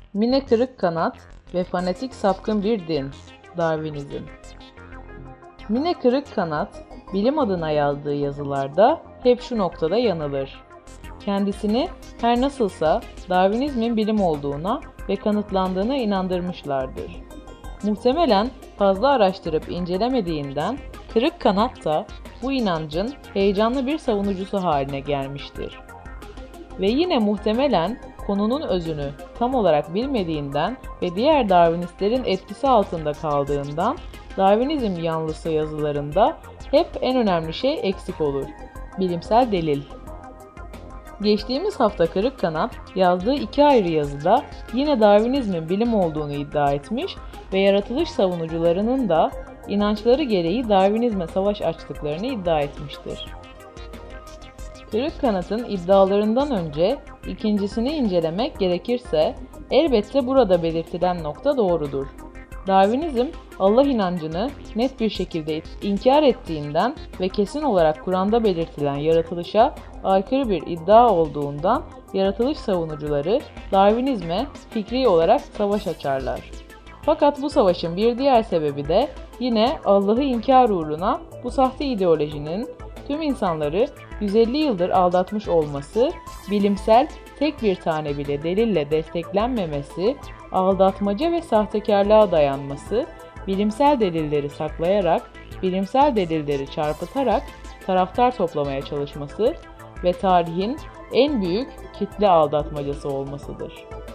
Mine kırık kanat ve fanatik sapkın bir din, Darwinizm. Mine kırık kanat, bilim adına yazdığı yazılarda hep şu noktada yanılır. Kendisini her nasılsa Darwinizmin bilim olduğuna ve kanıtlandığına inandırmışlardır. Muhtemelen fazla araştırıp incelemediğinden kırık kanat da bu inancın heyecanlı bir savunucusu haline gelmiştir. Ve yine muhtemelen konunun özünü tam olarak bilmediğinden ve diğer Darwinistlerin etkisi altında kaldığından Darwinizm yanlısı yazılarında hep en önemli şey eksik olur: bilimsel delil. Geçtiğimiz hafta Kırık Kanat yazdığı iki ayrı yazıda yine Darwinizmin bilim olduğunu iddia etmiş ve yaratılış savunucularının da inançları gereği Darwinizme savaş açtıklarını iddia etmiştir. Kırık Kanat'ın iddialarından önce ikincisini incelemek gerekirse elbette burada belirtilen nokta doğrudur. Darwinizm, Allah inancını net bir şekilde inkar ettiğinden ve kesin olarak Kur'an'da belirtilen yaratılışa aykırı bir iddia olduğundan yaratılış savunucuları Darwinizme fikri olarak savaş açarlar. Fakat bu savaşın bir diğer sebebi de yine Allah'ı inkar uğruna bu sahte ideolojinin tüm insanları 150 yıldır aldatmış olması, bilimsel tek bir tane bile delille desteklenmemesi, aldatmaca ve sahtekarlığa dayanması, bilimsel delilleri saklayarak, bilimsel delilleri çarpıtarak taraftar toplamaya çalışması ve tarihin en büyük kitle aldatmacası olmasıdır.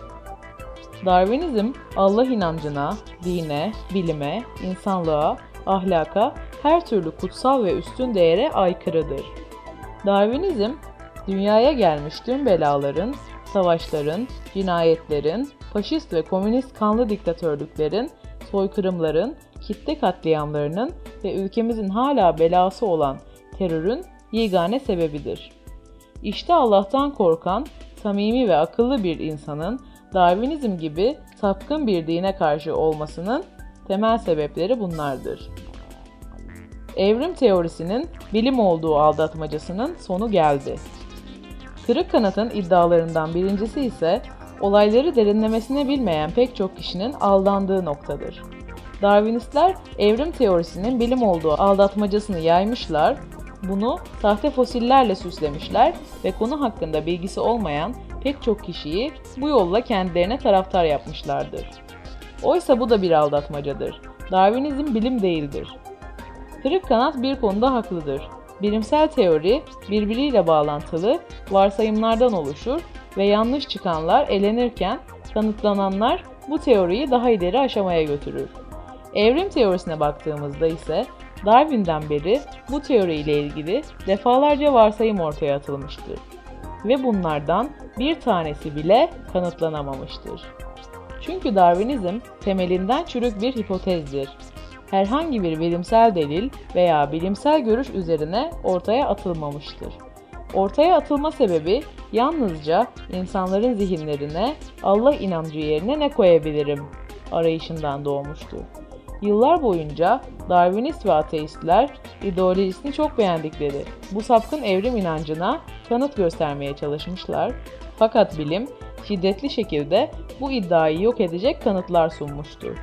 Darwinizm, Allah inancına, dine, bilime, insanlığa, ahlaka, her türlü kutsal ve üstün değere aykırıdır. Darwinizm, dünyaya gelmiş tüm belaların, savaşların, cinayetlerin, faşist ve komünist kanlı diktatörlüklerin, soykırımların, kitle katliamlarının ve ülkemizin hala belası olan terörün yegane sebebidir. İşte Allah'tan korkan, samimi ve akıllı bir insanın Darwinizm gibi sapkın bir dine karşı olmasının temel sebepleri bunlardır. Evrim teorisinin bilim olduğu aldatmacasının sonu geldi. Kırık Kanat'ın iddialarından birincisi ise olayları derinlemesine bilmeyen pek çok kişinin aldandığı noktadır. Darwinistler evrim teorisinin bilim olduğu aldatmacasını yaymışlar, bunu sahte fosillerle süslemişler ve konu hakkında bilgisi olmayan pek çok kişiyi bu yolla kendilerine taraftar yapmışlardır. Oysa bu da bir aldatmacadır. Darwinizm bilim değildir. Kırık Kanat bir konuda haklıdır. Bilimsel teori birbiriyle bağlantılı varsayımlardan oluşur ve yanlış çıkanlar elenirken kanıtlananlar bu teoriyi daha ileri aşamaya götürür. Evrim teorisine baktığımızda ise Darwin'den beri bu teoriyle ilgili defalarca varsayım ortaya atılmıştır ve bunlardan bir tanesi bile kanıtlanamamıştır. Çünkü Darwinizm temelinden çürük bir hipotezdir. Herhangi bir bilimsel delil veya bilimsel görüş üzerine ortaya atılmamıştır. Ortaya atılma sebebi yalnızca insanların zihinlerine Allah inancı yerine ne koyabilirim arayışından doğmuştur. Yıllar boyunca Darwinist ve ateistler ideolojisini çok beğendikleri bu sapkın evrim inancına kanıt göstermeye çalışmışlar, fakat bilim şiddetli şekilde bu iddiayı yok edecek kanıtlar sunmuştur.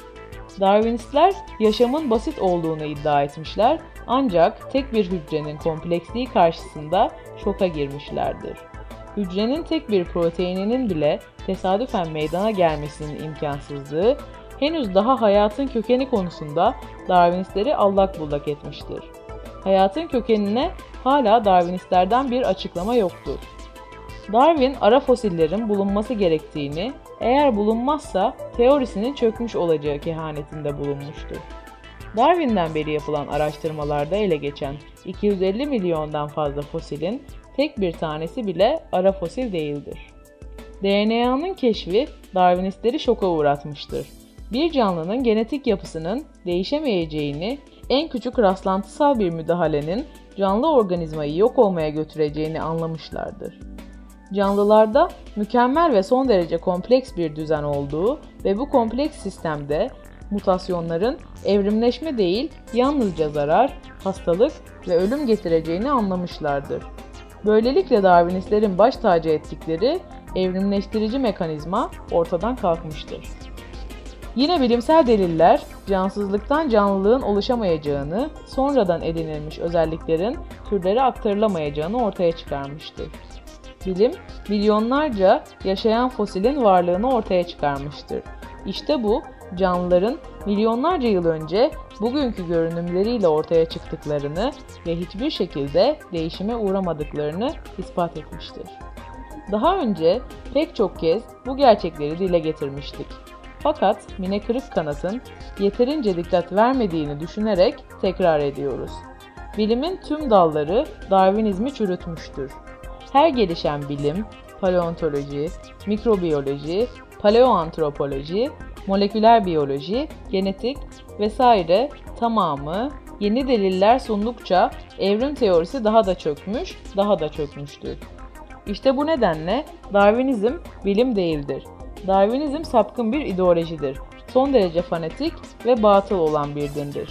Darwinistler yaşamın basit olduğunu iddia etmişler, ancak tek bir hücrenin kompleksliği karşısında şoka girmişlerdir. Hücrenin tek bir proteininin bile tesadüfen meydana gelmesinin imkansızlığı, henüz daha hayatın kökeni konusunda Darwinistleri allak bullak etmiştir. Hayatın kökenine hala Darwinistlerden bir açıklama yoktur. Darwin, ara fosillerin bulunması gerektiğini, eğer bulunmazsa teorisinin çökmüş olacağı kehanetinde bulunmuştur. Darwin'den beri yapılan araştırmalarda ele geçen 250 milyondan fazla fosilin tek bir tanesi bile ara fosil değildir. DNA'nın keşfi Darwinistleri şoka uğratmıştır. Bir canlının genetik yapısının değişemeyeceğini, en küçük rastlantısal bir müdahalenin canlı organizmayı yok olmaya götüreceğini anlamışlardır. Canlılarda mükemmel ve son derece kompleks bir düzen olduğu ve bu kompleks sistemde mutasyonların evrimleşme değil, yalnızca zarar, hastalık ve ölüm getireceğini anlamışlardır. Böylelikle Darwinistlerin baş tacı ettikleri evrimleştirici mekanizma ortadan kalkmıştır. Yine bilimsel deliller, cansızlıktan canlılığın oluşamayacağını, sonradan edinilmiş özelliklerin türlere aktarılamayacağını ortaya çıkarmıştır. Bilim, milyonlarca yaşayan fosilin varlığını ortaya çıkarmıştır. İşte bu, canlıların milyonlarca yıl önce bugünkü görünümleriyle ortaya çıktıklarını ve hiçbir şekilde değişime uğramadıklarını ispat etmiştir. Daha önce pek çok kez bu gerçekleri dile getirmiştik. Fakat Mine Kırıkkanat'ın yeterince dikkat vermediğini düşünerek tekrar ediyoruz. Bilimin tüm dalları Darwinizmi çürütmüştür. Her gelişen bilim, paleontoloji, mikrobiyoloji, paleoantropoloji, moleküler biyoloji, genetik vesaire tamamı yeni deliller sundukça evrim teorisi daha da çökmüş, daha da çökmüştür. İşte bu nedenle Darwinizm bilim değildir. Darwinizm sapkın bir ideolojidir. Son derece fanatik ve batıl olan bir dindir.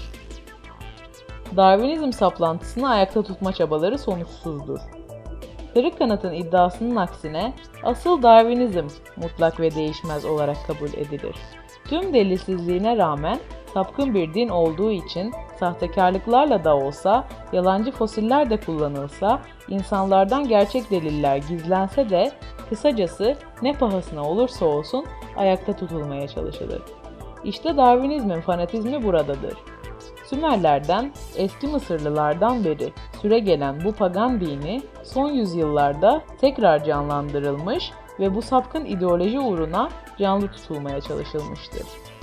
Darwinizm saplantısını ayakta tutma çabaları sonuçsuzdur. Kırıkkanat'ın iddiasının aksine asıl Darwinizm mutlak ve değişmez olarak kabul edilir. Tüm delilsizliğine rağmen sapkın bir din olduğu için sahtekarlıklarla da olsa, yalancı fosiller de kullanılsa, insanlardan gerçek deliller gizlense de kısacası ne pahasına olursa olsun ayakta tutulmaya çalışılır. İşte Darwinizmin fanatizmi buradadır. Sümerlerden, eski Mısırlılardan beri süregelen bu pagan dini son yüzyıllarda tekrar canlandırılmış ve bu sapkın ideoloji uğruna canlı tutulmaya çalışılmıştır.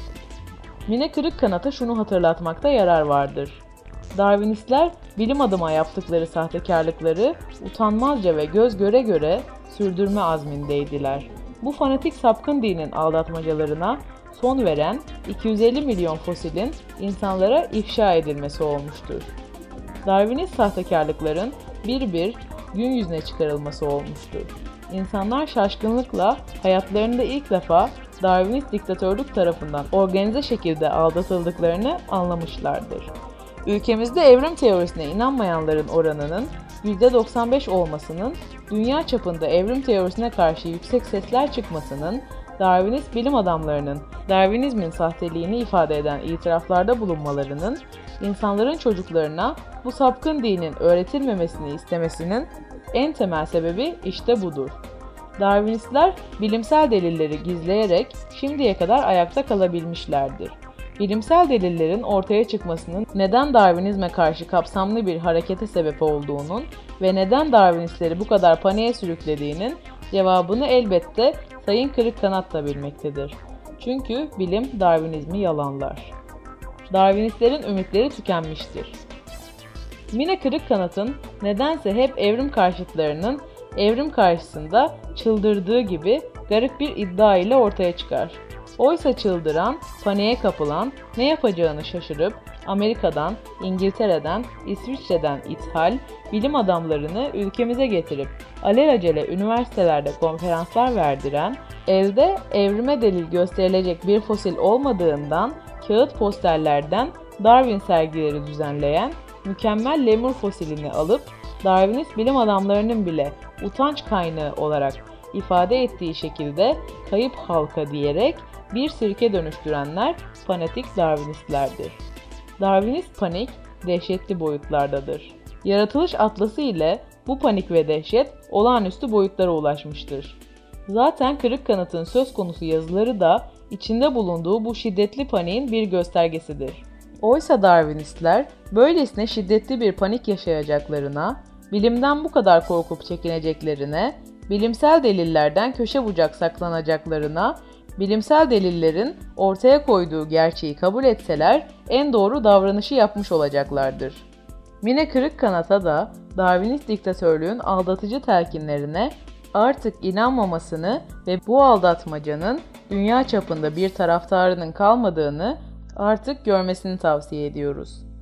Mine Kırıkkanat'a şunu hatırlatmakta yarar vardır. Darwinistler bilim adına yaptıkları sahtekarlıkları utanmazca ve göz göre göre sürdürme azmindeydiler. Bu fanatik sapkın dinin aldatmacalarına son veren 250 milyon fosilin insanlara ifşa edilmesi olmuştur. Darwinist sahtekarlıkların bir bir gün yüzüne çıkarılması olmuştur. İnsanlar şaşkınlıkla hayatlarında ilk defa Darwinist diktatörlük tarafından organize şekilde aldatıldıklarını anlamışlardır. Ülkemizde evrim teorisine inanmayanların oranının %95 olmasının, dünya çapında evrim teorisine karşı yüksek sesler çıkmasının, Darwinist bilim adamlarının Darwinizmin sahteliğini ifade eden itiraflarda bulunmalarının, insanların çocuklarına bu sapkın dinin öğretilmemesini istemesinin en temel sebebi işte budur. Darwinistler bilimsel delilleri gizleyerek şimdiye kadar ayakta kalabilmişlerdir. Bilimsel delillerin ortaya çıkmasının neden Darwinizme karşı kapsamlı bir harekete sebep olduğunun ve neden Darwinistleri bu kadar paniğe sürüklediğinin cevabını elbette Sayın Kırıkkanat da bilmektedir. Çünkü bilim Darwinizmi yalanlar. Darwinistlerin ümitleri tükenmiştir. Mine Kırıkkanat'ın nedense hep evrim karşıtlarının evrim karşısında çıldırdığı gibi garip bir iddia ile ortaya çıkar. Oysa çıldıran, paniğe kapılan, ne yapacağını şaşırıp Amerika'dan, İngiltere'den, İsviçre'den ithal bilim adamlarını ülkemize getirip alelacele üniversitelerde konferanslar verdiren, elde evrime delil gösterilecek bir fosil olmadığından kağıt posterlerden Darwin sergileri düzenleyen, mükemmel lemur fosilini alıp Darwinist bilim adamlarının bile utanç kaynağı olarak ifade ettiği şekilde kayıp halka diyerek bir sirke dönüştürenler fanatik Darwinistlerdir. Darwinist panik dehşetli boyutlardadır. Yaratılış atlası ile bu panik ve dehşet olağanüstü boyutlara ulaşmıştır. Zaten Kırıkkanat'ın söz konusu yazıları da içinde bulunduğu bu şiddetli paniğin bir göstergesidir. Oysa Darwinistler böylesine şiddetli bir panik yaşayacaklarına, bilimden bu kadar korkup çekineceklerine, bilimsel delillerden köşe bucak saklanacaklarına, bilimsel delillerin ortaya koyduğu gerçeği kabul etseler en doğru davranışı yapmış olacaklardır. Mine Kırıkkanat'a da Darwinist diktatörlüğün aldatıcı telkinlerine artık inanmamasını ve bu aldatmacanın dünya çapında bir taraftarının kalmadığını artık görmesini tavsiye ediyoruz.